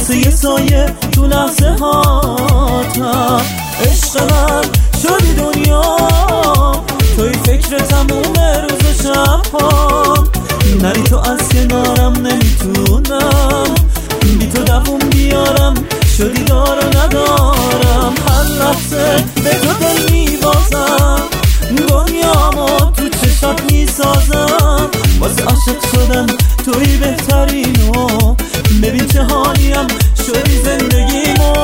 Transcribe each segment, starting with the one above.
مثل یه سایه تو لحظه هاتم. عشق من شدی دنیا، توی فکر تموم روز و شب‌هام. نری تو از کنارم نمیتونم، بی تو دووم بیارم، شدی دار و ندارم. هر لحظه به تو دل میبازم، دنیامو تو چشات میسازم. واسه عاشق شدم توی بهترینو، ببین چه حالیم شدی زندگیمو.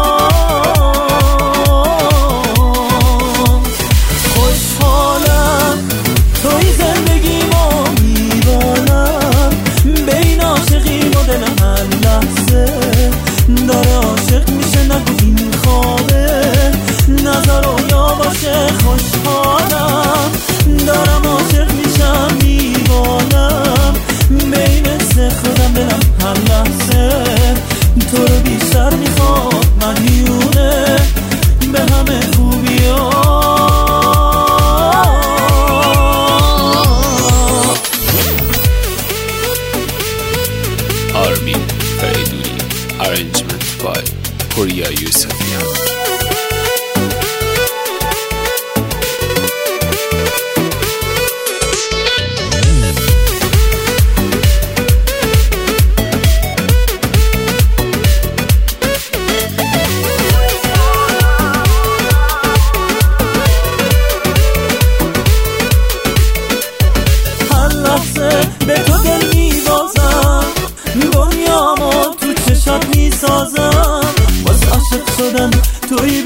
خوشحالم توی زندگیمو میبالم، بین عاشقیم و دلم هر لحظه داره عاشق میشه. نگو این خوابه، نظر رویا باشه. خوشحالم دارم عاشق میشم، میبالم بین سه خودم دلم هر لحظه تو رو بیشتر میخواد. من میونه به همه خوبی‌ها. آرمین فریدونی، arrangement by پوریا یوسفیان. به تو دل میبازم، دنیامو تو چشات میسازم. واسه عاشق شدم توی